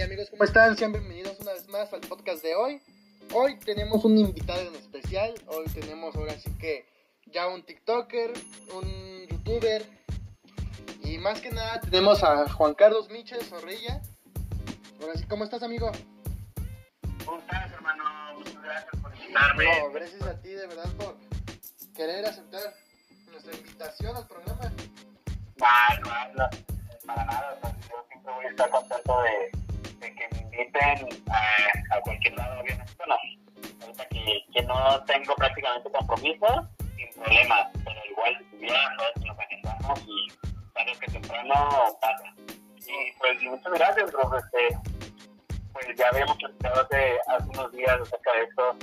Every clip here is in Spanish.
amigos, ¿cómo están? Sean bienvenidos una vez más al podcast de hoy. Hoy tenemos un invitado en especial. Hoy tenemos ahora sí que ya un TikToker, un YouTuber. Y más que nada tenemos a Juan Carlos Michel Zorrilla. Ahora sí, ¿cómo estás, amigo? ¿Cómo estás, hermano? Muchas gracias por invitarme. No, gracias a ti de verdad por querer aceptar nuestra invitación al programa. No, para nada. Yo siempre voy a estar contento de que me inviten a cualquier lado. Obviamente, no. Ahorita que no tengo prácticamente compromiso, sin problemas. Pero igual, si tuviera, nos agendamos y tarde que temprano pasa. Y pues muchas gracias, bro. Pues ya habíamos platicado hace unos días acerca de esto.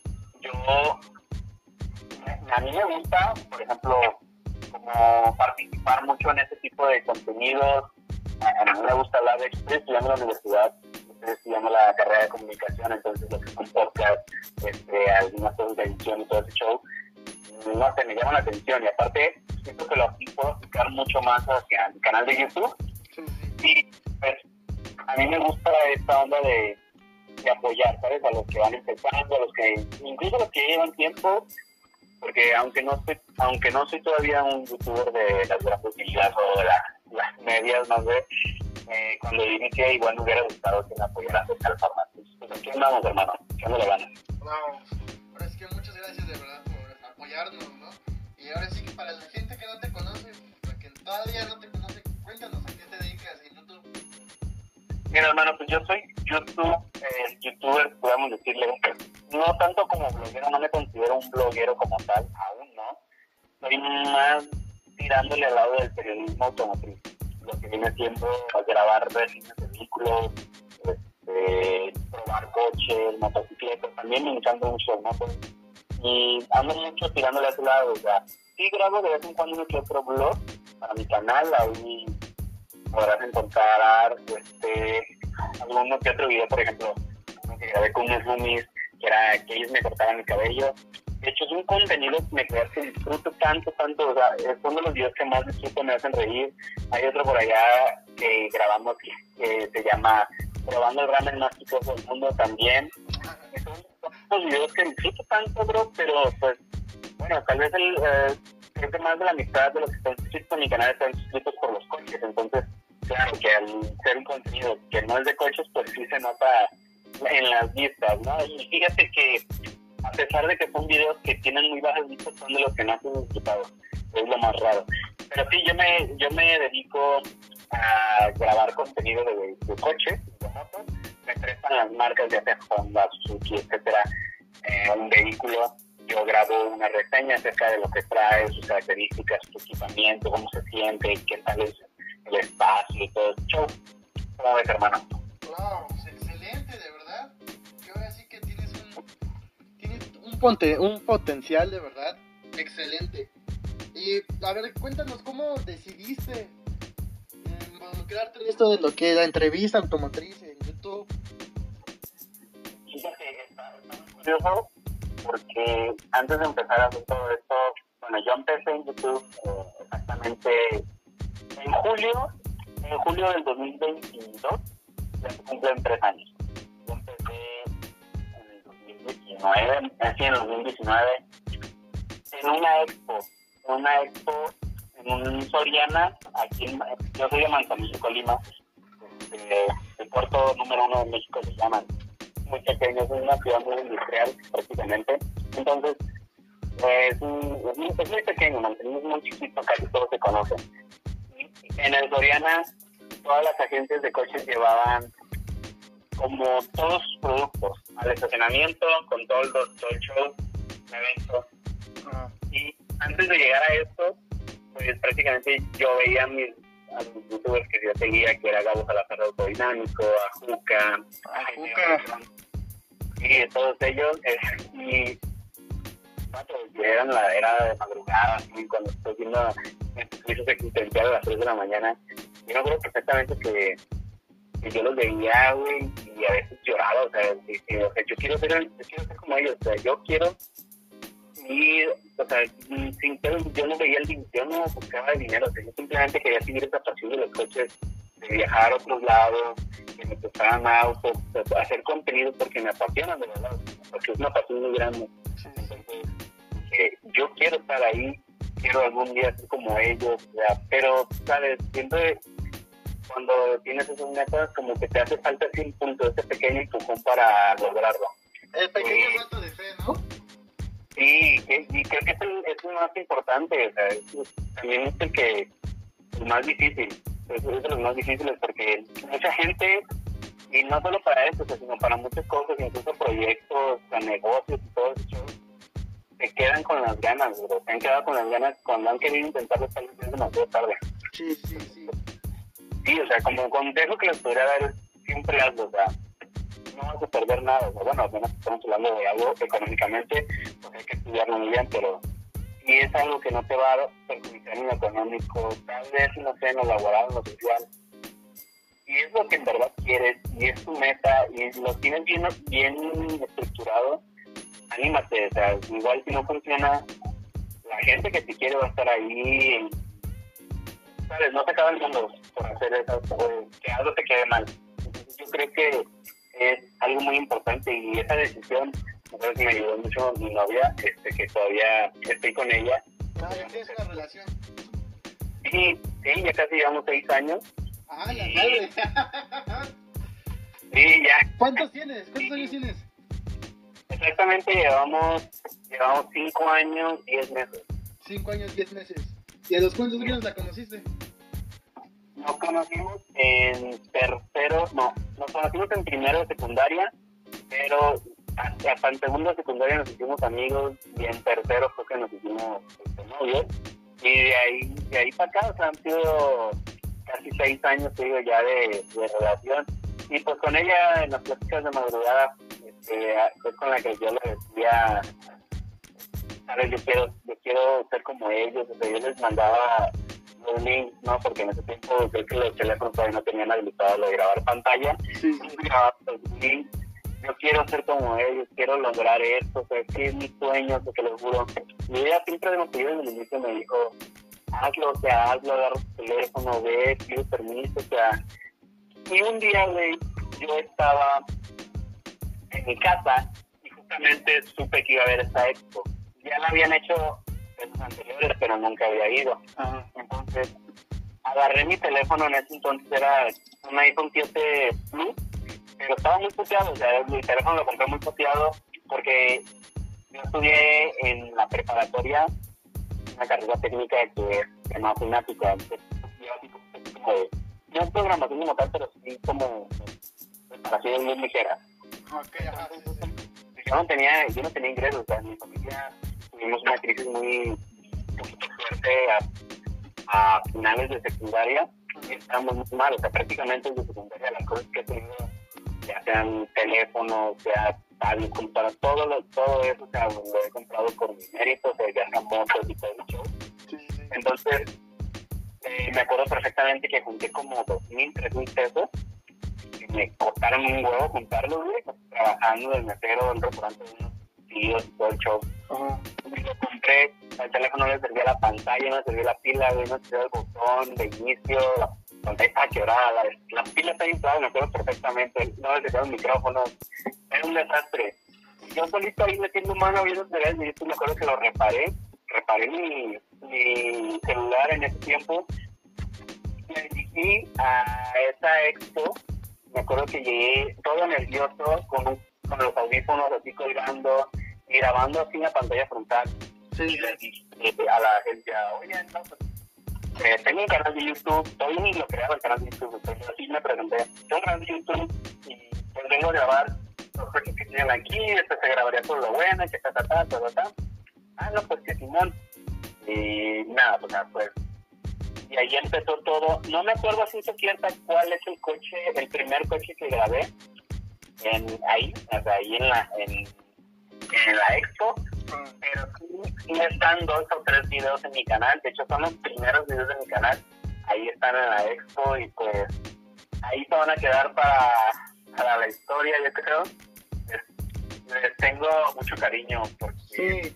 A mí me gusta, por ejemplo, como participar mucho en ese tipo de contenidos. A mí me gusta hablar de hecho, estoy estudiando en la universidad, estoy estudiando la carrera de comunicación, entonces lo que son podcasts, algunas cosas de edición y todo ese show, no sé, me llama la atención y aparte siento que lo puedo aplicar mucho más hacia mi canal de YouTube. Y pues a mí me gusta esta onda de apoyar, ¿sabes? A los que van empezando, a los que, incluso a los que llevan tiempo, porque aunque no soy todavía un youtuber de las grandes ligas o de las medias, no sé, cuando inicié igual me hubiera gustado que me apoyaran de tal forma. Pues aquí andamos, hermano, echándole ganas. No, ahora sí que muchas gracias de verdad por apoyarnos, ¿no? Y ahora sí que para la gente que no te conoce, para que todavía no te conoce, cuéntanos a qué te dedicas en YouTube. Mira, hermano, pues yo soy youtuber, podemos decirle, no tanto como bloguero, no me considero un bloguero como tal, aún no. Soy más tirándole al lado del periodismo automotriz, lo que viene siendo grabar reseñas de vehículos, probar coches, motocicletas, también me encanta mucho las motos y ando mucho tirándole a ese lado, o sea, sí grabo de vez en cuando uno que otro blog para mi canal, ahí podrás encontrar alguno que otro video, por ejemplo, que grabé con unos roomies, que ellos me cortaban el cabello. De hecho, es un contenido que disfruto tanto, o sea, es uno de los videos que más disfruto, me hacen reír. Hay otro por allá que grabamos que se llama Probando el ramen más picoso del mundo también. Son los videos que disfruto tanto, bro, pero pues, bueno, tal vez creo que más de la mitad de los que están suscritos a mi canal están suscritos por los coches, entonces claro que al ser un contenido que no es de coches, pues sí se nota en las vistas, ¿no? Y fíjate que a pesar de que son videos que tienen muy bajas vistas, son de los que más he disfrutado, es lo más raro. Pero sí, yo me dedico a grabar contenido de coches, de motos, me prestan las marcas ya sea Honda, Suzuki, etcétera, un vehículo, yo grabo una reseña acerca de lo que trae, sus características, su equipamiento, cómo se siente, qué tal es el espacio y todo el show. ¿Cómo ves, hermano? Wow, excelente, de verdad. Yo ahora sí que tienes un potencial de verdad excelente. Y a ver, cuéntanos cómo decidiste involucrarte en esto de lo que es la entrevista automotriz en YouTube. Fíjate, está muy curioso porque antes de empezar a hacer todo esto, bueno, yo empecé en YouTube exactamente en julio del 2022, ya se cumplen 3 años. Yo empecé en el 2019, en una expo en un Soriana, yo soy de Manzanillo, Colima, el puerto número 1 de México se llaman, muy pequeño, es una ciudad muy industrial prácticamente, entonces es muy pequeño, Manzanillo es muy chiquito, casi todos se conocen. En el Soriana, todas las agencias de coches llevaban como todos sus productos al estacionamiento, con todo el show, el evento. Y antes de llegar a esto, pues prácticamente yo veía a mis youtubers que yo seguía, que era Gabo Salazar Autodinámico, a Juca, y todos ellos, y eran era de madrugada, así, cuando estoy viendo servicios existenciales a las 3 de la mañana, yo me acuerdo perfectamente que yo los veía, güey, y a veces lloraba, o sea, yo quiero ser como ellos, o sea, yo quiero ir, o sea, yo no veía yo no buscaba el dinero, o sea, yo simplemente quería seguir esa pasión de los coches de viajar a otros lados, que me prestaran autos, hacer contenido porque me apasionan de verdad, porque es una pasión muy grande. Entonces, yo quiero estar ahí, quiero algún día ser como ellos, o sea, pero, ¿sabes? Siempre cuando tienes esas metas, como que te hace falta ese impulso, ese pequeño empujón para lograrlo. El pequeño salto de fe, ¿no? Sí, y creo que es el más importante, o sea, también es el más difícil, es de los más difíciles porque mucha gente, y no solo para eso, sino para muchas cosas, incluso proyectos, negocios y todo eso, se quedan con las ganas, bro. Se han quedado con las ganas cuando han querido intentarlo, tal vez es demasiado tarde. Sí. Sí, o sea, como consejo que les podría dar es siempre hazlo, o sea, no vas a perder nada, o sea, bueno, al menos estamos hablando de algo económicamente, pues hay que estudiarlo muy bien, pero si es algo que no te va a perjudicar en lo económico, tal vez, no sé, en lo laboral, en lo social, y es lo que en verdad quieres, y es tu meta, y lo tienes bien estructurado, anímate, o sea, igual si no funciona, la gente que te quiere va a estar ahí, ¿sabes? No te acaba el mundo por hacer eso, que algo te quede mal. Entonces, yo creo que es algo muy importante y esa decisión, creo que me ayudó mucho mi novia, que todavía estoy con ella. Ah, ya tienes una relación. Sí, ya casi llevamos 6 años. Ah, la madre. Sí, ya. ¿Cuántos tienes? ¿Cuántos años tienes? Exactamente, llevamos 5 años, 10 meses. 5 años, 10 meses. ¿Y a los cuántos años la conociste? Nos conocimos en nos conocimos en primero de secundaria, pero hasta en segundo de secundaria nos hicimos amigos y en tercero fue que nos hicimos novios. Y de ahí para acá, o sea, han sido casi 6 años, te digo, ya de relación. Y pues con ella en las pláticas de madrugada, es con la que yo le decía, ¿sabes? Yo quiero ser como ellos, o sea, yo les mandaba los links, ¿no? Porque en ese tiempo creo que los teléfonos todavía no tenían habilitado lo de grabar pantalla. Sí. Grababa los links. Yo quiero ser como ellos, quiero lograr esto, o sea, que es mi sueño, te lo juro. Y ella siempre desde el inicio me dijo, hazlo, agarra tu teléfono, ve, pide permiso, o sea. Y un día, güey, yo estaba en mi casa y justamente supe que iba a haber esta expo. Ya la habían hecho veces anteriores, pero nunca había ido. Ajá. Entonces, agarré mi teléfono, en ese entonces era un iPhone 7 Plus, pero estaba muy puteado, o sea, mi teléfono lo compré muy puteado porque yo estudié en la preparatoria una carrera técnica que es matemática, como de, no es programación como tal, pero sí como preparación muy ligera. Ok, ajá, sí. Yo no tenía ingresos, o sea, mi familia tuvimos una crisis muy fuerte a finales de secundaria y estábamos muy mal, o sea, prácticamente desde secundaria las cosas que he tenido, ya sean teléfonos, sea tablet, comprar todo eso, o sea, lo he comprado por mi mérito, o sea, ya sean motos y todo eso. Sí. Entonces, me acuerdo perfectamente que junté como 2,000, 3,000 pesos y me costaron un huevo juntarlos, güey, trabajando de mesero en un restaurante de unos tíos y todo el show. Ajá. Y lo compré, al teléfono no le servía la pantalla, no le servía la pila, güey, no le servía el botón de inicio, la pantalla estaba quebrada, la pila estaba inflada, me acuerdo perfectamente, no le servía el micrófono, era un desastre. Yo solito ahí metiendo mano viendo videos de YouTube, me acuerdo que lo reparé mi celular en ese tiempo, me dirigí a esa expo, me acuerdo que llegué todo nervioso, con los audífonos así colgando, y grabando así en la pantalla frontal. Sí. Y le dije a la gente, oye, no, pues, tengo un canal de YouTube, todavía ni lo creaba el canal de YouTube, pero así me presenté, tengo un canal de YouTube y pues vengo a grabar los coches que tienen aquí, se grabaría todo lo bueno, que ta. No, pues que Simón. Y nada, pues, y ahí empezó todo. No me acuerdo a ciencia cierta cuál es el primer coche que grabé ahí en la expo, pero sí están 2 o 3 videos en mi canal. De hecho, son los primeros videos de mi canal. Ahí están en la expo y pues ahí se van a quedar para la historia, yo creo. Les tengo mucho cariño porque Sí,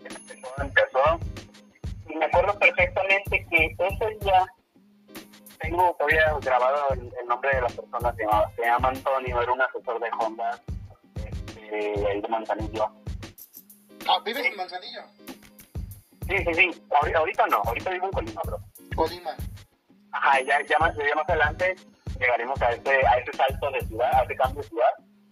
empezó. Y me acuerdo perfectamente que ese día tengo todavía grabado el nombre de la persona, se llama Antonio, era un asesor de Honda, ahí de Manzanillo. ¿Vives en Manzanillo? Sí. Ahorita no, ahorita vivo en Colima, bro. Colima. Ajá, ya más adelante llegaremos a ese salto de ciudad, a ese cambio de ciudad.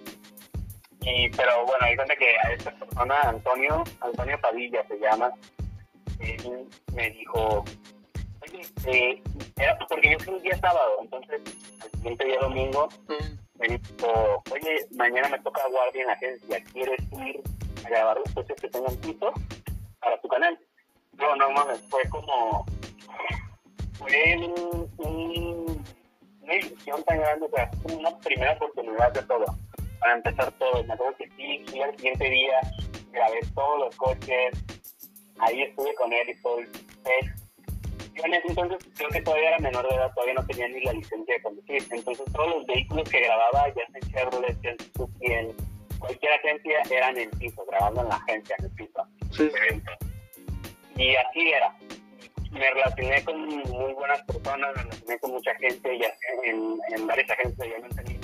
Pero bueno, hay gente que a esta persona, Antonio Padilla se llama, él me dijo, oye, era porque yo fui un día sábado, entonces al siguiente día domingo me dijo, oye, mañana me toca guardia en la agencia, ¿quieres ir a grabar los coches que tengan piso para tu canal? No mames, fue una ilusión tan grande, o sea, fue una primera oportunidad de todo, para empezar todo. Me acuerdo que sí, al siguiente día grabé todos los coches, ahí estuve con él y todo el test. Yo en ese entonces creo que todavía era menor de edad, todavía no tenía ni la licencia de conducir, entonces todos los vehículos que grababa, ya sea en Chevrolet, en Suzuki, en cualquier agencia, eran en piso, grabando en la agencia, en el piso. Sí. Y así era. Me relacioné con muy buenas personas, me relacioné con mucha gente, ya en varias agencias, ya me entendí.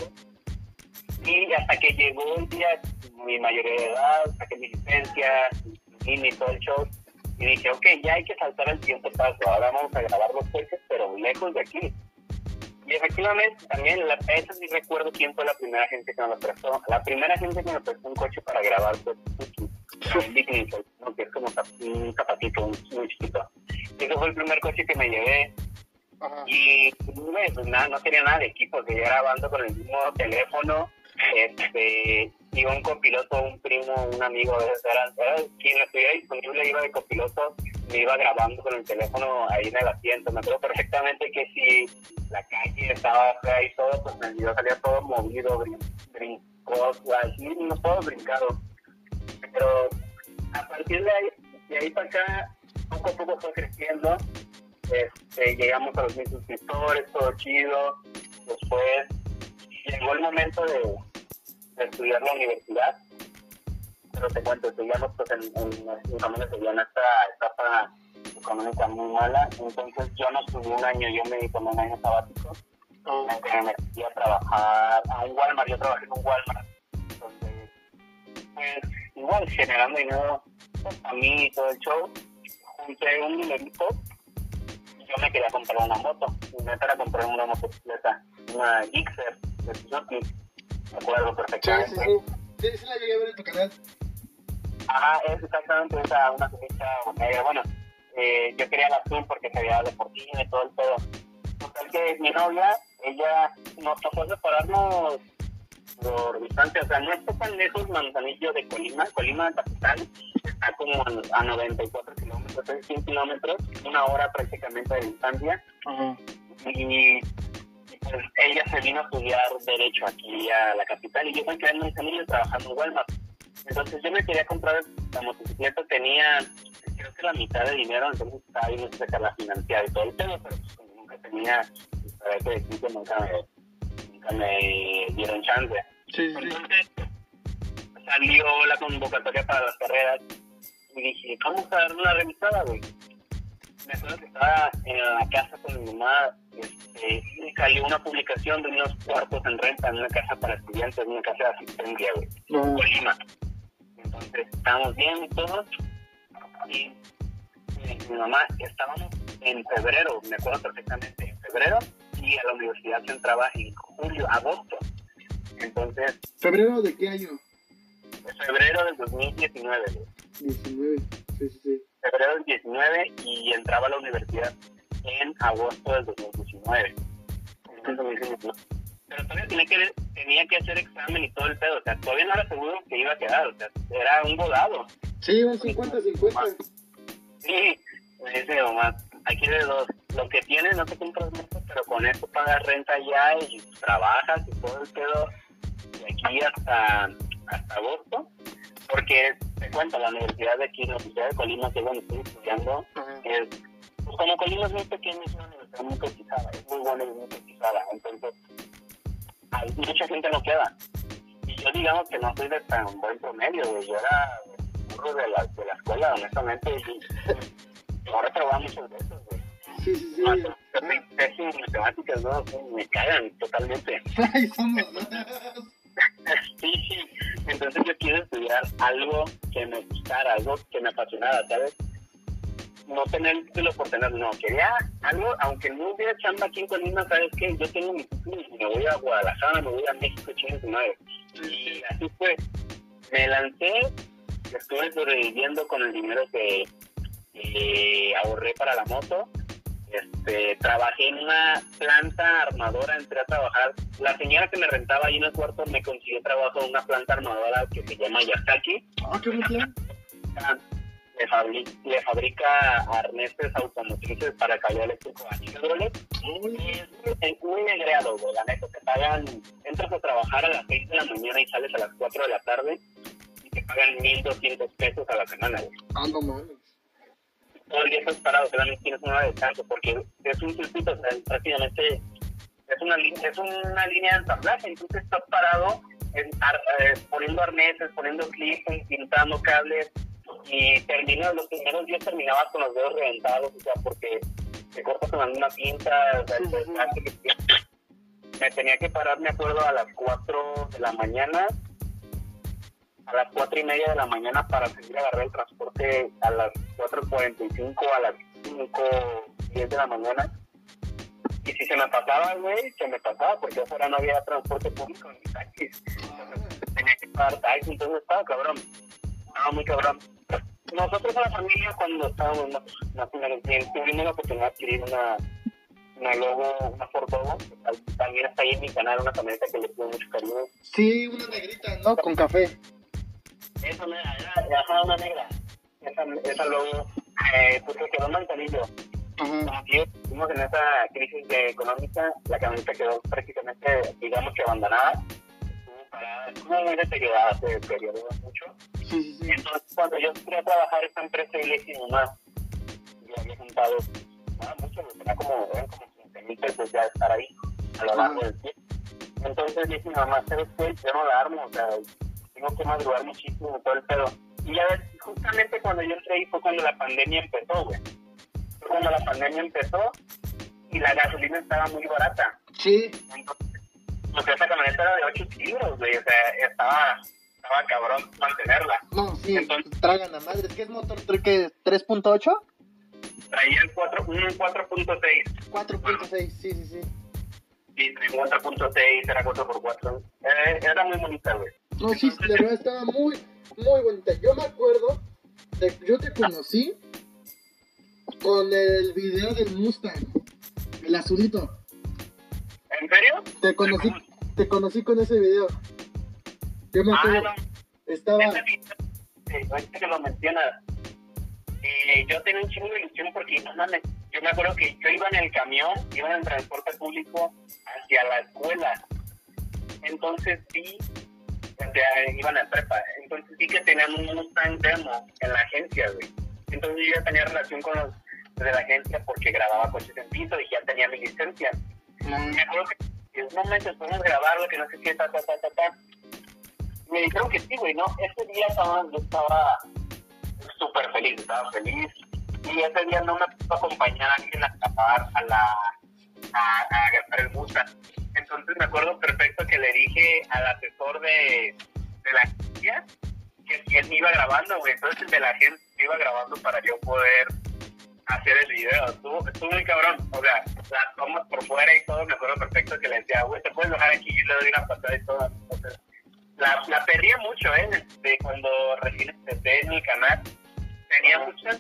Y hasta que llegó el día, mi mayoría de edad, saqué mi licencia, y todo el show, y dije, ok, ya hay que saltar el siguiente paso, ahora vamos a grabar los coches, pero lejos de aquí. Y efectivamente, también, eso sí recuerdo quién fue la primera gente que me lo prestó. La primera gente que me prestó un coche para grabar fue Suzuki, un Big Nickel, ¿no? Que es como un zapatito muy chiquito. Ese fue el primer coche que me llevé. Ajá. Y pues nada, no tenía nada de equipo, que yo grabando con el mismo teléfono. Iba un copiloto, un primo, un amigo, era quien estuviera disponible, iba de copiloto, me iba grabando con el teléfono ahí en el asiento. Me acuerdo perfectamente que si la calle estaba fea y todo, pues el video salía todo movido, brincó, así, no todo brincado. Pero a partir de ahí para acá, poco a poco fue creciendo. Llegamos a los 1000 suscriptores, todo chido. Después llegó el momento de estudiar la universidad, pero te cuento, estudiamos pues en familia, se en esta etapa económica muy mala, entonces yo no estudié un año, yo me tomé un año sabático, me metí a trabajar a un Walmart, yo trabajé en un Walmart, donde pues igual generando dinero pues, a mí y todo el show, junté un dinerito. Yo me quería comprar una moto, y me para comprar una motocicleta, una Gixxer de Suzuki, me acuerdo perfectamente. Sí, la llegué a ver en tu canal. Ajá, es exactamente esa, una cosita negra. Bueno, yo quería la azul porque se veía deportiva y todo el pedo. Total que mi novia, ella nos tocó separarnos por distancia, o sea, no está tan lejos Manzanillo de Colima capital, está como a 94 kilómetros, 100 kilómetros, una hora prácticamente de distancia. Uh-huh. Y pues ella se vino a estudiar Derecho aquí a la capital y yo me quedé en Manzanillo trabajando en Walmart. Entonces yo me quería comprar la motocicleta, tenía creo que la mitad de dinero, entonces estaba bien que sacar la financiada y todo el tema, pero pues como nunca tenía, para que decir nunca me dieron chance. Sí. Entonces salió la convocatoria para las carreras y dije, vamos a darle una revisada, güey. Me acuerdo que estaba en la casa con mi mamá, salió una publicación de unos cuartos en renta en una casa para estudiantes, una casa de asistencia, güey, en Colima. Entonces estábamos bien y todo, y mi mamá, estábamos en febrero, me acuerdo perfectamente, en febrero, y a la universidad se entraba en agosto. Entonces... ¿Febrero de qué año? Febrero del 2019. 19, sí. Febrero del 19 y entraba a la universidad en agosto del 2019. Pero todavía tenía que hacer examen y todo el pedo, o sea, todavía no era seguro que iba a quedar, o sea, era un volado. Sí, un 50-50. Sí, me dice mamá, aquí de dos, lo que tienes no te compras mucho, pero con esto pagas renta ya y trabajas y todo el pedo de aquí hasta agosto, porque te cuento, la universidad de aquí, la Universidad de Colima, que es donde estoy estudiando, es, pues como Colima es muy pequeña, es una universidad muy cotizada, es muy buena y muy cotizada, entonces hay mucha gente no queda, y yo digamos que no soy de tan buen promedio, yo era burro de la escuela, honestamente, y ahora probaba muchas veces, Sí. pésimo las matemáticas, ¿no? Me cagan totalmente. Ay, somos. Sí, entonces yo quiero estudiar algo que me gustara, algo que me apasionara, ¿sabes? No tener el título por tener, no, quería algo, aunque no hubiera chamba aquí en Colima, ¿sabes qué? Yo tengo mi título y me voy a Guadalajara, me voy a México, chingue su madre. Y así fue, me lancé, estuve sobreviviendo con el dinero que ahorré para la moto. Trabajé en una planta armadora, entré a trabajar. La señora que me rentaba ahí en el cuarto me consiguió trabajo en una planta armadora que se llama Yasaki. Ah, qué bien. Le fabrica arneses automotrices para cableado eléctrico a Chevrolet. Es muy negreado, güey, la neta. Te pagan, entras a trabajar a las 6 de la mañana y sales a las 4 de la tarde y te pagan 1,200 pesos a la semana, güey. Ah, no mames. Todo el día estás parado, solamente tienes una hora de descanso, porque es un circuito, o sea, prácticamente es una línea de ensamblaje, entonces estás parado poniendo arneses, poniendo clips, pintando cables, y los primeros días terminabas con los dedos reventados, o sea, porque te cortas con alguna pinta, o sea, me tenía que parar, me acuerdo, a las 4 de la mañana, a las 4:30 de la mañana para seguir a agarrar el transporte a las 4:45, a las 5:10 de la mañana. Y si se me pasaba, güey, se me pasaba, porque afuera no había transporte público ni taxis. Entonces, tenía que pagar taxis, entonces estaba cabrón. Estaba muy cabrón. Nosotros, a la familia, cuando estábamos más o menos bien, tuvimos la oportunidad de adquirir una Lobo, una Ford Lobo. También está ahí en mi canal una camioneta que le tuvo mucho cariño. Sí, una negrita, ¿no? Con café. Esa era una negra. Esa Lobo, pues se quedó manzanillo. Como que estuvimos en esa crisis económica, la camioneta quedó prácticamente, digamos que abandonada. Estuvo parada, estuvo muy deteriorada, se deterioró mucho. Sí. Entonces, cuando yo entré a trabajar en esta empresa, y le dije, mamá, yo había juntado mucho, eran como 15,000 pesos ya estar ahí a lo largo del tiempo. Entonces le dije, mamá, ¿sabes qué? Yo no la armo, o sea, tengo que madrugar muchísimo, todo el pedo. Y ya ves, justamente cuando yo entré ahí fue cuando la pandemia empezó, güey. Fue cuando la pandemia empezó y la gasolina estaba muy barata. Sí. Entonces, pues esa camioneta era de 8 kilos, güey, o sea, estaba cabrón mantenerla. No, sí, entonces, tragan a madres. ¿Qué es motor 3.8? Traía un 4.6. 4.6, sí. Sí, traía un 4.6, era 4x4. Era muy bonita, güey. No, sí, la verdad estaba muy, muy bonita. Yo me acuerdo, yo te conocí con el video del Mustang, el azulito. ¿En serio? Te conocí con ese video. Yo me acuerdo, no. estaba... Ese video, ahorita que lo mencionas, yo tenía un chingo de ilusión porque, no mames, yo me acuerdo que yo iba en el camión, iba en el transporte público hacia la escuela. Entonces sí, iba en la prepa. Entonces sí que tenían un Mustang demo en la agencia, güey. Entonces yo ya tenía relación con los de la agencia porque grababa coches en piso y ya tenía mi licencia. Me acuerdo que en un momento podemos grabarlo, que no sé qué, Me dijeron que sí, güey, ¿no? Ese día yo estaba súper feliz, y ese día no me pudo acompañar a alguien a escapar a gastar el Mustang. Entonces me acuerdo perfecto que le dije al asesor de la agencia que él me iba grabando, güey. Entonces el de la agencia me iba grabando para yo poder hacer el video. Estuvo muy cabrón. O sea, las tomas por fuera y todo, me acuerdo perfecto que le decía, güey, te puedes bajar aquí y le doy una patada y todo. Entonces, la perdía mucho, de cuando recién empecé en mi canal. Tenía muchas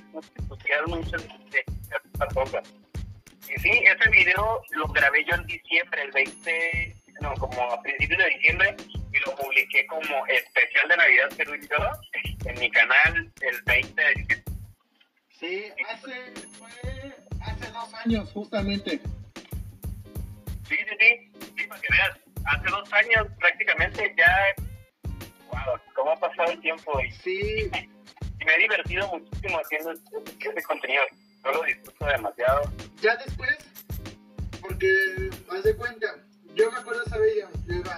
cosas. Y sí, ese video lo grabé yo en diciembre, como a principios de diciembre, y lo publiqué como especial de Navidad Perú y yo en mi canal el 20 de diciembre. Sí, hace 2 años justamente. Sí, para que veas, hace 2 años prácticamente ya, wow, cómo ha pasado el tiempo. Sí. Y me he divertido muchísimo haciendo ese contenido. Yo lo disfruto demasiado. Ya después, porque haz de cuenta, yo me acuerdo esa vez, yo iba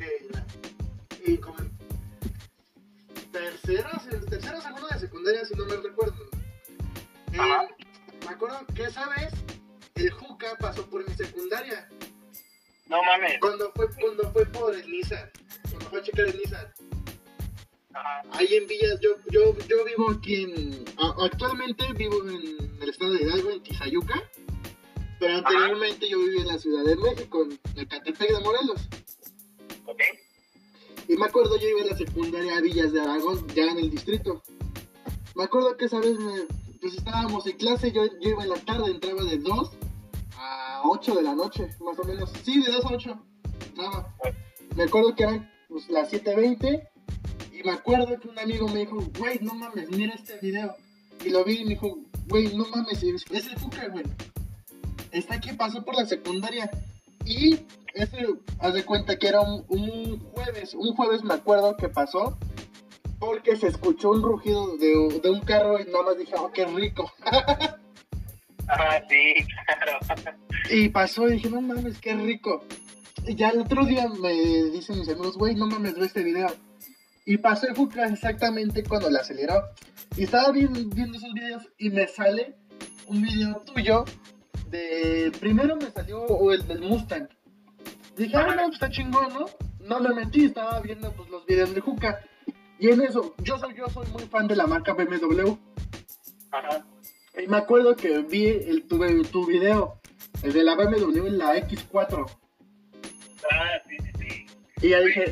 y como en tercero o segundo de secundaria, si no me recuerdo. Me acuerdo que esa vez el Juca pasó por mi secundaria. No mames. Cuando fue por el Nissan, cuando fue a checar el Nissan. Ajá. Ahí en Villas, yo vivo aquí actualmente vivo en el estado de Hidalgo, en Tizayuca, pero anteriormente yo vivía en la Ciudad de México, en el Catepec de Morelos. Ok. Y me acuerdo, yo iba a la secundaria a Villas de Aragón, ya en el distrito. Me acuerdo que esa vez pues estábamos en clase, yo iba en la tarde, entraba de 2 a 8 de la noche, más o menos. Sí, de 2 a 8 entraba. Me acuerdo que eran pues, las 7:20 y me acuerdo que un amigo me dijo, güey, no mames, mira este video. Y lo vi y me dijo, güey, no mames, es el Fuca, güey. Está aquí, pasó por la secundaria. Y ese, haz de cuenta que era un jueves me acuerdo que pasó, porque se escuchó un rugido de un carro y nada más dije, oh, qué rico. Ah, sí, claro. Y pasó y dije, no mames, qué rico. Y ya el otro día me dicen mis amigos, güey, no mames, ve este video. Y pasó el Fuca exactamente cuando le aceleró. Y estaba viendo esos videos y me sale un video tuyo primero me salió el del Mustang. Dije, no, pues está chingón, ¿no? No me metí, estaba viendo pues los videos de Juca. Y en eso, yo soy muy fan de la marca BMW. Ajá. Y me acuerdo que vi tu video, el de la BMW en la X4. Ah, sí. Y ya dije,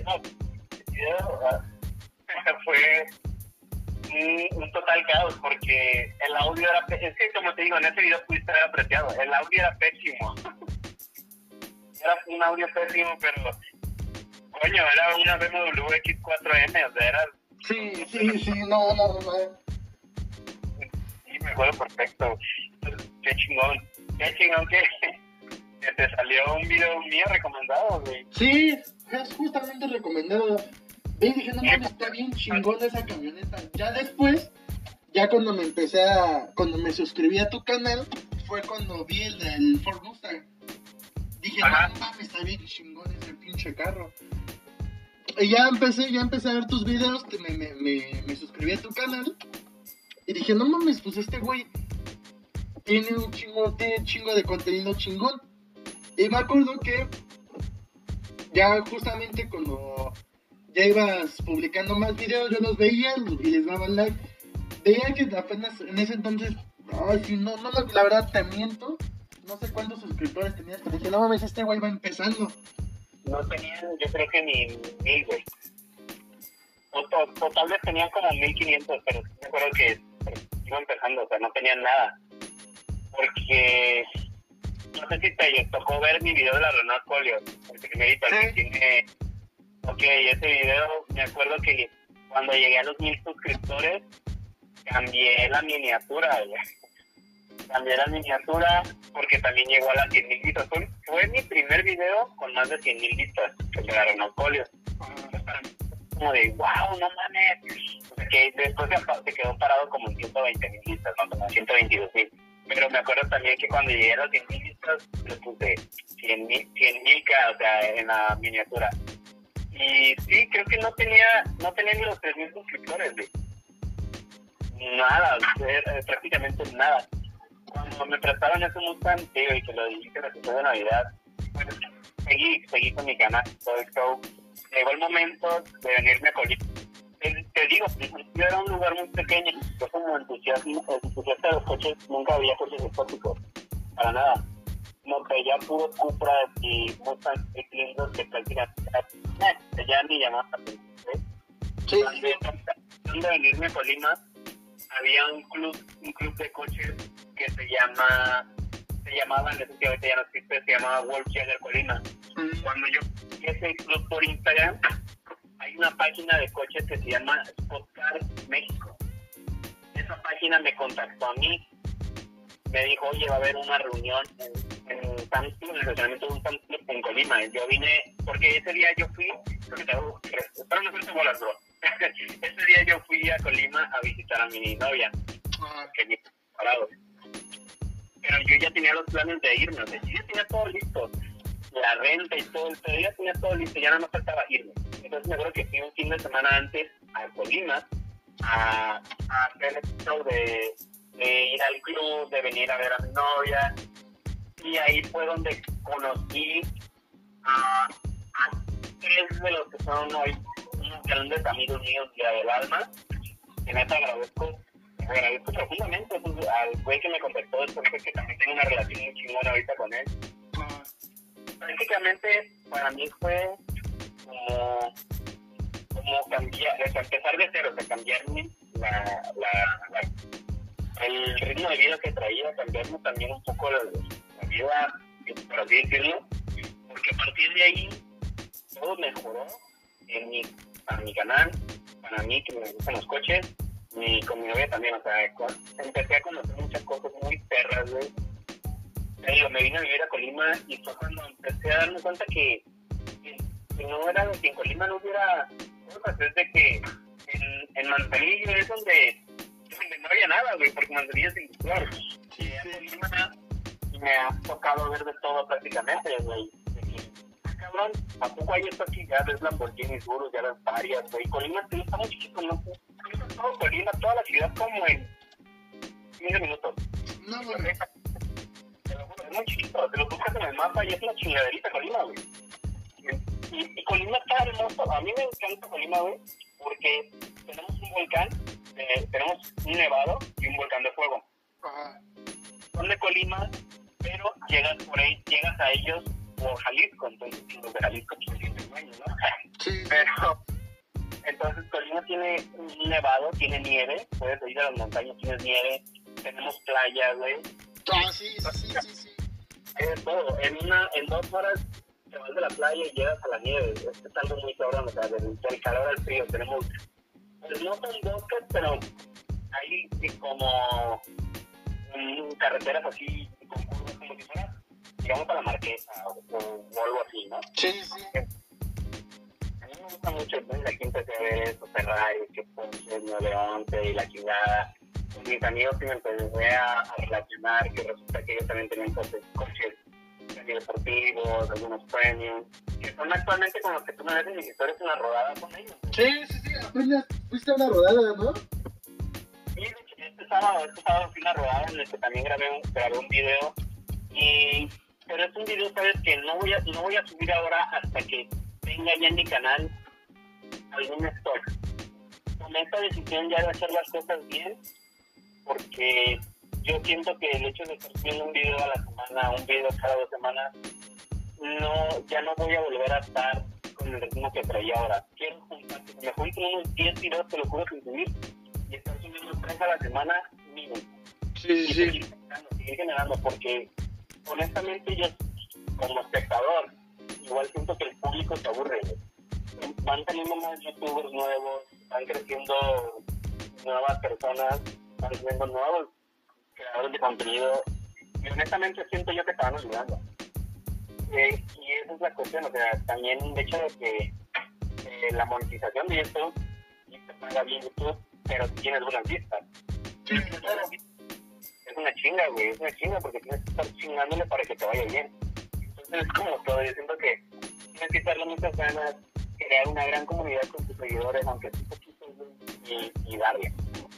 fue un total caos porque el audio era, es que como te digo, en ese video pudiste haber apreciado, el audio era pésimo. Era un audio pésimo, pero coño, era una BMW X4M, o sea, era... Sí, no. Sí, me acuerdo perfecto. Qué chingón que te salió un video mío recomendado, güey. Sí, es justamente recomendado. Y dije, no mames, está bien chingón esa camioneta. Ya después, cuando me suscribí a tu canal, fue cuando vi el del Ford Mustang. Dije, no mames, está bien chingón ese pinche carro. Y ya empecé a ver tus videos, que me suscribí a tu canal. Y dije, no mames, pues este güey tiene un chingo de contenido chingón. Y me acuerdo que ya justamente cuando ya ibas publicando más videos, yo los veía y les daba like. Veía que apenas en ese entonces, ay, si no, la verdad te miento, no sé cuántos suscriptores tenías, pero dije, no mames, este güey va empezando. No tenían, yo creo que ni 1000, güey. O tal vez tenían como 1500, pero me acuerdo que iba empezando, o sea, no tenían nada. Porque no sé si te tocó ver mi video de la Renault Colio, el primerito, el que tiene... Ok, ese video, me acuerdo que cuando llegué a los 1000 suscriptores, cambié la miniatura, güey. Cambié la miniatura porque también llegó a las 100,000 vistas. Fue mi primer video con más de 100,000 vistas, el de la Renault Colio. Para mí, como de, wow, no mames. O sea, que después se quedó parado como en 120,000 vistas, no, como 122,000. Pero me acuerdo también que cuando llegué a las 100,000 vistas, le puse 100,000K, o sea, en la miniatura. Y sí, creo que no tenía ni los 3,000 suscriptores, güey. Nada, prácticamente nada. Cuando me prestaron ese Mustang, tío, y que lo dije después de Navidad, pues seguí con mi canal, todo el show. Llegó el momento de venirme a Colima. Te digo, yo era un lugar muy pequeño, yo como entusiasta de los coches, nunca había coches exóticos, para nada. No, veía puros Cupras y Mustang lindos que prácticamente ya ni llamaban la atención. Sí. Antes de venirme a Colima, había un club de coches que se llamaba, en ese tiempo ahorita ya no existe, se llamaba Wolfsjäger Colima. Cuando yo vi ese club por Instagram, hay una página de coches que se llama Spotcar México. Esa página me contactó a mí, me dijo, oye, va a haber una reunión en el estacionamiento de un Samsung en Colima. Yo vine, porque ese día yo fui, espero no hacerte bolas, bro. Ese día yo fui a Colima a visitar a mi novia, que me parado. Pero yo ya tenía los planes de irme, o sea, yo ya tenía todo listo, la renta y todo, pero ya tenía todo listo, ya no me faltaba irme. Entonces me acuerdo que fui un fin de semana antes a Colima a hacer el show de ir al club, de venir a ver a mi novia. y ahí fue donde conocí a 3 de los que son hoy unos grandes amigos míos del alma, que neta agradezco profundamente pues, al güey que me contactó después, que también tengo una relación muy chingona ahorita con él. Prácticamente para mí fue como cambiar, o sea, empezar de cero, o sea, cambiarme el ritmo de vida que traía, cambiarme también un poco la vida, por así decirlo, porque a partir de ahí todo mejoró para mi canal, para mí que me gustan los coches, y con mi novia también, o sea, empecé a conocer muchas cosas muy perras, güey. Me vine a vivir a Colima y fue cuando empecé a darme cuenta que no era de que en Colima no hubiera cosas, es de que en Manzanillo es donde no había nada, güey, porque Manzanillo es industrial. Y en Colima me ha tocado ver de todo prácticamente, güey. Cabrón, ¿a poco hay esto aquí? Ya ves Lamborghini, Urus, ya las varias, güey. Colima está muy chiquito, ¿no? Todo Colima, toda la ciudad como en 15 minutos. No, güey. Te lo juro, es muy chiquito. Te lo buscas en el mapa y es una chingaderita Colima, güey. Y Colima está hermoso. A mí me encanta Colima, güey, porque tenemos un volcán, tenemos un nevado y un volcán de fuego. Ajá. Son de Colima, pero llegas a ellos por Jalisco, entonces los de Jalisco tienen sueño, ¿no? Sí. Pero entonces Colima tiene un nevado, tiene nieve, puedes ir a las montañas, tienes nieve, tenemos playas, güey. Ah, sí. Es todo. En 2 horas te vas de la playa y llegas a la nieve. Es algo muy cabrón, o sea, del calor al frío. Tenemos, pues no son bosques, pero hay como carreteras así, con curvas como si fuera, digamos, para la Marquesa o algo así, ¿no? Sí. A mí me gusta mucho, entonces aquí empecé a ver eso, Ferrari, que Porsche, 911 y la chingada. Con mis amigos y me empecé a relacionar, que resulta que ellos también tenían coches deportivos, algunos premios, que son actualmente con los que tú me ves en mis historias una rodada con ellos. Sí, apenas fuiste a una rodada, ¿no? Sí, este sábado fui a una rodada en el que también grabé un video, pero es un video, sabes, que no voy a subir ahora hasta que tenga ya en mi canal algún stock. Tomé esta decisión ya de hacer las cosas bien, porque yo siento que el hecho de estar subiendo un video a la semana, un video cada 2 semanas, ya no voy a volver a estar con el ritmo que traía ahora. Quiero juntar, me junto unos 10 videos, te lo juro, sin subir, y estar subiendo 3 a la semana mínimo. Sí. Seguir generando, porque honestamente yo, como espectador, igual siento que el público se aburre. Van saliendo más youtubers nuevos, van creciendo nuevas personas, van creciendo nuevos creadores de contenido, y honestamente siento yo que te van olvidando. Y esa es la cuestión, o sea, también el hecho de que la monetización de YouTube, y te paga bien YouTube, pero tienes buenas vistas. Sí, claro. Es una chinga, güey, es una chinga, porque tienes que estar chingándole para que te vaya bien. Entonces es como todo, yo siento que tienes que echarle muchas ganas, crear una gran comunidad con tus seguidores, aunque sí poquitos, y darle.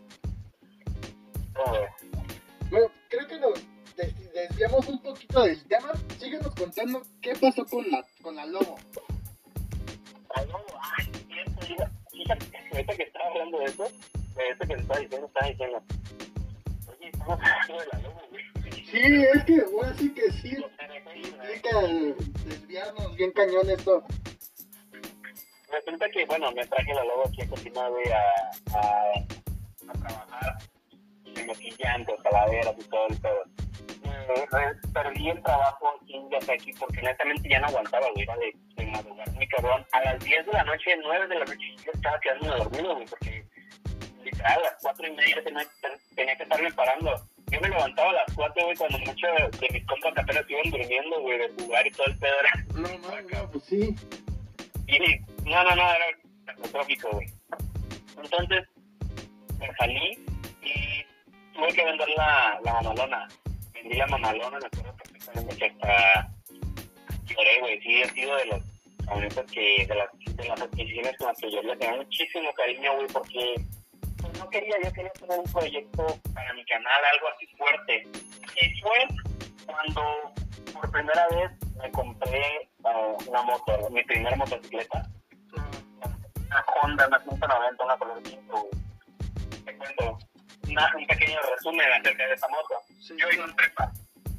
Todo eso. Bueno, creo que nos desviamos un poquito del tema. Síguenos contando qué pasó con la Lobo. La Lobo, fíjate, ahorita que estaba hablando de eso, de esto que te estaba diciendo, oye, estamos hablando de la Lobo, güey. Sí, es que ahora sí que sí. Implica desviarnos bien cañón esto. Resulta que, bueno, me traje la Lobo aquí a Colima, güey, a trabajar. Me metí llantos, calaveras y todo el pedo. Perdí el trabajo aquí porque honestamente ya no aguantaba, güey, era de madrugar muy cabrón. A las 10 de la noche, 9 de la noche, yo estaba quedándome dormido, güey, porque literal a las 4:30 tenía que estarme parando. Yo me levantaba a las 4, güey, cuando muchos de mis compas apenas iban durmiendo, güey, de jugar y todo el pedo era... No, pues sí. Y no, era catastrófico, güey. Entonces, me salí y tuve que vender la mamalona. Vendí la mamalona, me acuerdo perfectamente que hasta lloré, güey. Sí, he sido de los camionetas de las adquisiciones con las que yo le tenía muchísimo cariño, güey, porque pues, yo quería tener un proyecto para mi canal, algo así fuerte. Y fue cuando por primera vez me compré una moto, mi primera motocicleta. Una Honda, una 190, una color tinto, güey. Te cuento un pequeño resumen acerca de esa moto. Sí, Yo iba en prepa.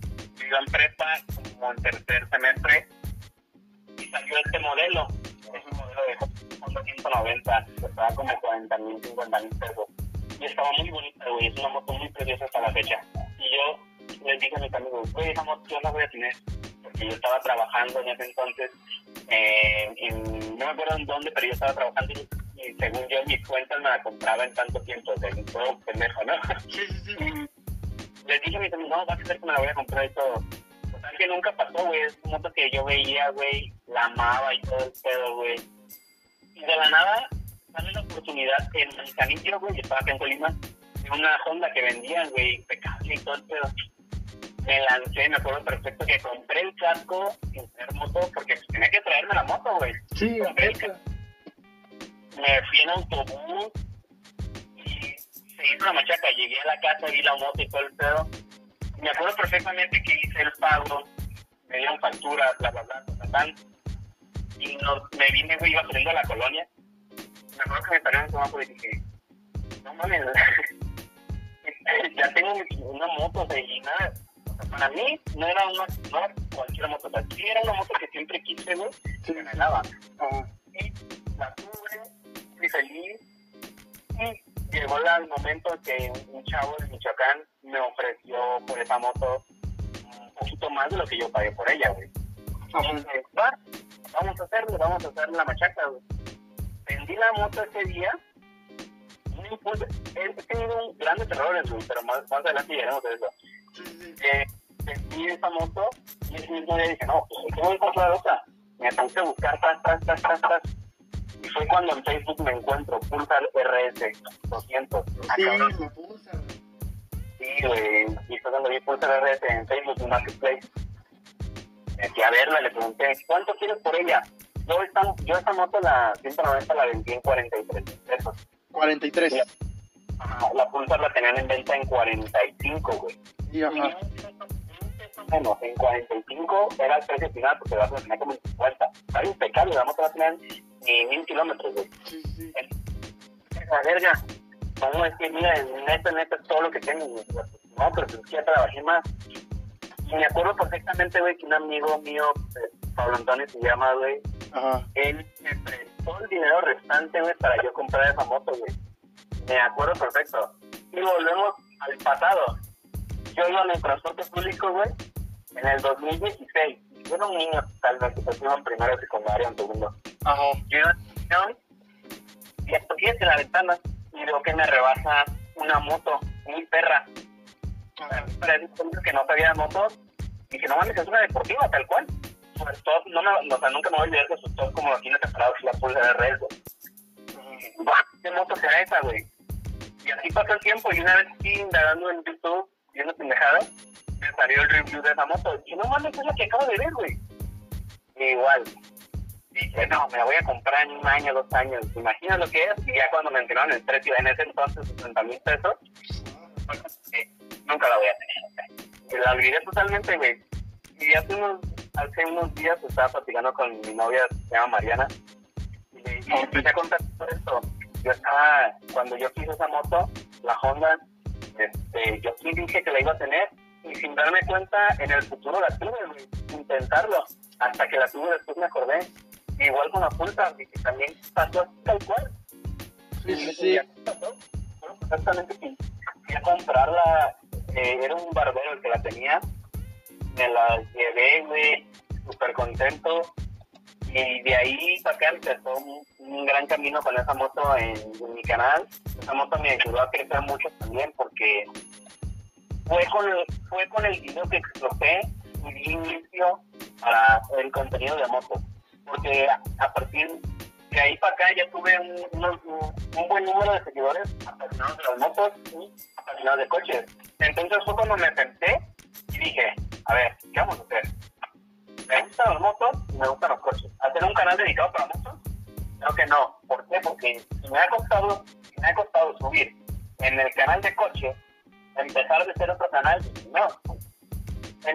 Como en tercer semestre y salió este modelo. Es un modelo de Honda 190, que estaba como 40,000, 50,000 pesos. Y estaba muy bonita, güey. Es una moto muy preciosa hasta la fecha. Y yo les dije a mis amigos, güey, esa moto yo la voy a tener. Porque yo estaba trabajando en ese entonces, no me acuerdo en dónde, pero yo estaba trabajando y según yo mis cuentas me la compraba en tanto tiempo. O sea, todo pendejo, ¿no? Sí. Les dije a mis amigos, no, va a ser que me la voy a comprar y todo. O sea, que nunca pasó, güey. Es una moto que yo veía, güey, la amaba y todo el pedo, güey. Y de la nada, sale la oportunidad en Manzanillo, güey, yo estaba acá en Colima, de una Honda que vendían, güey, impecable y todo el pedo. Me lancé, me acuerdo perfecto que compré el casco sin tener moto, porque tenía que traerme la moto, güey. Sí, compré el casco. Me fui en autobús y se hizo la machaca. Llegué a la casa, vi la moto y todo el pedo. Me acuerdo perfectamente que hice el pago, me dieron facturas, bla, y me vine, güey, iba saliendo a la colonia. Me acuerdo que me paré en el semáforo y dije, no mames, ya tengo una moto, o sea, y nada. O sea, para mí no era cualquier moto, o sea, sí era una moto que siempre quise, güey, que me daba. Y la tuve, fui feliz, y llegó el momento que un chavo de Michoacán me ofreció por esa moto un poquito más de lo que yo pagué por ella, güey. Y dije, vamos a hacerle la machaca, güey. Vendí la moto ese día. He tenido grandes errores, güey, pero más adelante llegaremos a eso. Vendí esa moto y ese mismo día dije, no, pues ¿cómo voy a comprar otra? Me puse a buscar tras. Y fue cuando en Facebook me encuentro Pulsar RS 200. Sí, la Pulsar. Sí, güey. Y fue cuando vi Pulsar RS en Facebook, en Marketplace. Me fui a verla, le pregunté, ¿cuánto quieres por ella? Yo esta moto, la 190, la vendí en 43 pesos. 43. La Pulsar la tenían en venta en 45, güey. Y ajá. Bueno, en 45 era el precio final porque la tenía como en 50. Está impecable, la moto la tenían ni 1,000 kilómetros, güey. Sí. La verga. No, es que mira, neta es todo lo que tengo, güey. No, pero pues ya trabajé más. Y me acuerdo perfectamente, güey, que un amigo mío, Pablo Antonio se llama, güey. Ajá. Él me prestó el dinero restante, güey, para yo comprar esa moto, güey. Me acuerdo perfecto. Y volvemos al pasado. Yo iba en el transporte público, güey, en el 2016. Yo era un niño, tal vez, que iba en primero de secundaria, en segundo. Ajá. Yo iba y estoy en la ventana y veo que me rebasa una moto muy perra. Para entonces que no sabía de motos, dije, no mames, es una deportiva, tal cual. Su stop, nunca me voy a olvidar de su stop como lo tiene separado, la Pulsar RS. ¿Qué moto será esa, güey? Y así pasó el tiempo, y una vez aquí indagando en YouTube, viendo pendejadas, me salió el review de esa moto. Y no mames, es la que acabo de ver, güey. Y igual, dije, no, me la voy a comprar en 1 año, 2 años. ¿Te imaginas lo que es? Y ya cuando me enteraron el precio, en ese entonces, 60,000 pesos, nunca la voy a tener. Y la olvidé totalmente, güey. Y hace unos días estaba platicando con mi novia, se llama Mariana, y empecé a contar todo esto. Cuando yo quise esa moto, la Honda, yo sí dije que la iba a tener, y sin darme cuenta, en el futuro la tuve, güey, sin pensarlo. Hasta que la tuve, después me acordé. Igual con la Pulsar, que también pasó tal cual. Sí. Pasó, exactamente, que fui a comprarla, era un barbero el que la tenía, me la llevé, güey, súper contento, y de ahí para acá empezó un gran camino con esa moto en mi canal. Esa moto me ayudó a crecer mucho también, porque fue con el video que exploté y di inicio para el contenido de motos, porque a partir de ahí para acá ya tuve un buen número de seguidores apasionados de las motos y apasionados de coches. Entonces fue cuando me senté y dije, a ver, ¿qué vamos a hacer? Me gustan las motos y me gustan los coches. ¿Hacer un canal dedicado para motos? Creo que no. ¿Por qué? Porque me ha costado subir en el canal de coche, empezar de ser otro canal, no. En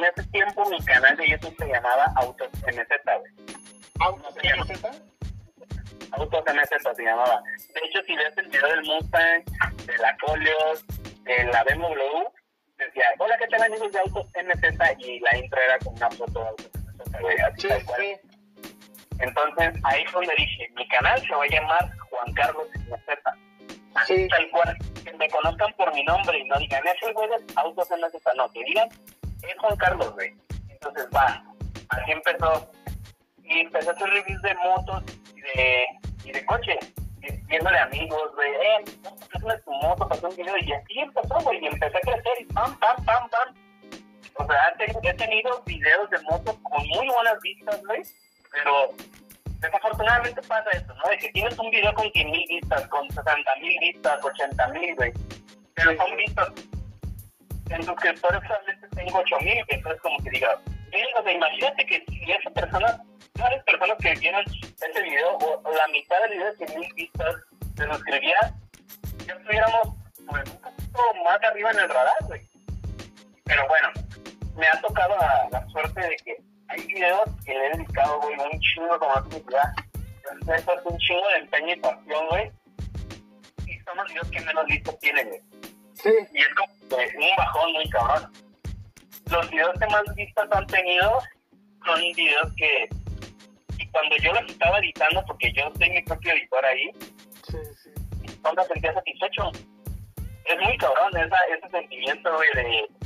en ese tiempo mi canal de YouTube se llamaba Autos MZ, güey. ¿Autos MZ? Autos MZ se llamaba. De hecho, si ves el video del Mustang, de la Coleos, de la BMW, decía, hola, ¿qué tal amigos de Autos MZ? Y la intro era con una foto de Autos MZ, güey, así Sí, tal cual. sí. Entonces, ahí fue donde dije, mi canal se va a llamar Juan Carlos MZ. Así Sí. tal cual, que me conozcan por mi nombre y no digan, es el güey de Autos MZ, no, que digan, es Juan Carlos, güey. Entonces, va, así empezó. Y empecé a hacer reviews de motos y de coches, viéndole amigos, güey, pásame tu moto, pasó un video, y así empezó, güey, y empecé a crecer, y pam, pam, pam, pam. O sea, he tenido videos de motos con muy buenas vistas, güey, pero desafortunadamente pasa eso, ¿no? De que tienes un video con 100,000 vistas, con 60,000 vistas, 80,000, güey, pero son vistas. En suscriptores solamente tengo 8,000, entonces como que diga, o sea, imagínate que si esa persona, todas las personas que vieron ese video, o la mitad del video de 100,000 vistas, se suscribieran, ya estuviéramos pues un poquito más arriba en el radar, güey. Pero bueno, me ha tocado la suerte de que hay videos que le he dedicado, güey, un chingo como actividad. Eso es un chingo de empeño y pasión, güey. Y son los videos que menos vistas tienen, güey. Sí. Y es como un bajón muy cabrón. Los videos que más vistas han tenido son videos que, y cuando yo los estaba editando, porque yo soy mi propio editor ahí, Sí, sí. no me sentía satisfecho. Es muy cabrón ese sentimiento, güey,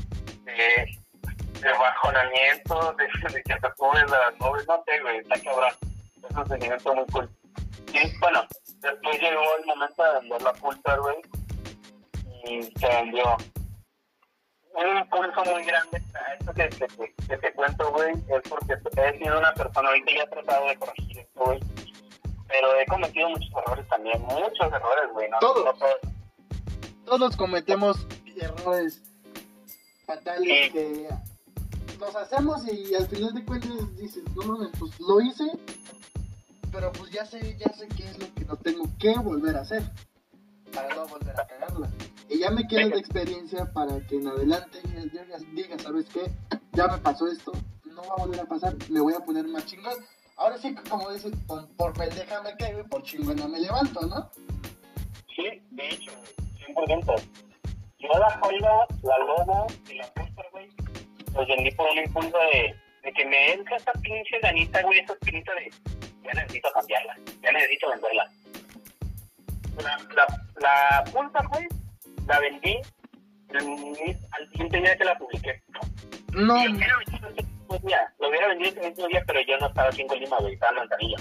de bajonamiento, de que te subes a las nubes, no sé, güey, está cabrón. Es un sentimiento muy cool. Y bueno, después llegó el momento de vender la Pulsar, güey, y se vendió. Un impulso muy grande a esto que te cuento, güey, es porque he sido una persona, ahorita ya he tratado de corregir esto, güey, pero he cometido muchos errores también, muchos errores, güey, ¿no? Todos. No todos. Todos cometemos errores fatales Sí. que los hacemos y al final de cuentas dices, no mames, pues lo hice, pero pues ya sé qué es lo que no tengo que volver a hacer para no volver a cagarla. Y ya me queda de experiencia para que en adelante diga, ¿sabes qué? Ya me pasó esto, no va a volver a pasar, me voy a poner más chingón. Ahora sí, como dices, por pendeja me caigo y por chingona me levanto, ¿no? Sí, de hecho, 100%. Yo la Honda, la Lobo y la Pulsar, güey, los vendí por un impulso de que me entra esa pinche ganita, güey, esa espinita de ya necesito cambiarla, ya necesito venderla. La Pulsar, güey, la vendí al siguiente día que la publiqué. No. Y lo hubiera vendido ese mismo día, pero yo no estaba aquí en Colima, güey, estaba en Manzanillo.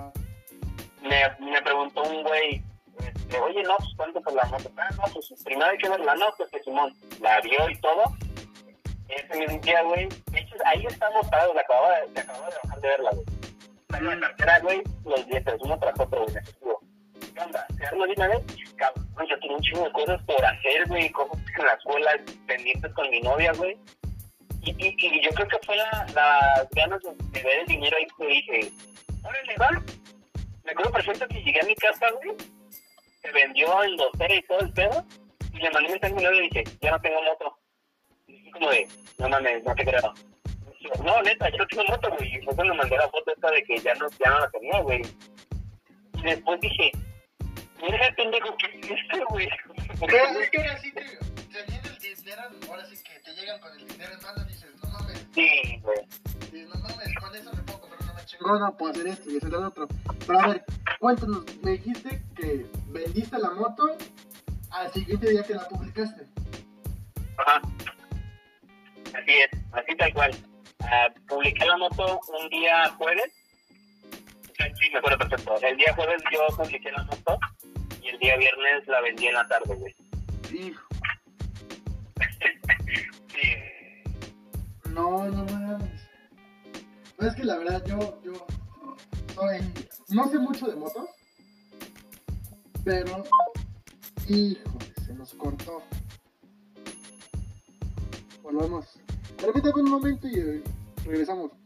Me preguntó un güey, oye, no, pues cuánto por la moto. No, pues primero hay que verla, no, pues que Simón la vio y todo. Ese mismo día, güey, de hecho, ahí estamos parados, se acababa de dejar de verla, güey. La cartera, güey, los dientes, uno tras otro, güey, necesito. ¿Qué onda? ¿Se arma de una vez? Cabrón, yo tengo un chingo de cosas por hacer, güey, cosas en la escuela, pendientes con mi novia, güey. Y yo creo que fue las ganas de ver el dinero ahí que dije, órale, va. Me acuerdo perfecto que llegué a mi casa, güey, se vendió el docero y todo el pedo, y le mandé un mensaje a mi novia y dije, ya no tengo moto. Y dije como de, no mames, no te creo. Y yo, no, neta, yo no tengo moto, güey. Y luego le mandé la foto esta de que ya no la tenía, güey. Y después dije, mira el pendejo que hiciste, güey. Pero es que ahora sí te viene el dinero, ahora sí que te llegan con el dinero en mano y dices, no mames. Sí, güey. Dices, no mames, con eso me puedo comprar una chingona, puedo hacer esto y hacer lo otro. Pero a ver, cuéntanos, me dijiste que vendiste la moto al siguiente día que la publicaste. Ajá. Así es, así tal cual. Publiqué la moto un día jueves. Sí, me acuerdo perfecto. El día jueves yo publiqué la moto y el día viernes la vendí en la tarde, güey. Hijo. Sí. No mames. No, es que la verdad yo no sé mucho de motos, pero híjole, se nos cortó. Volvamos. Repítame un momento y regresamos.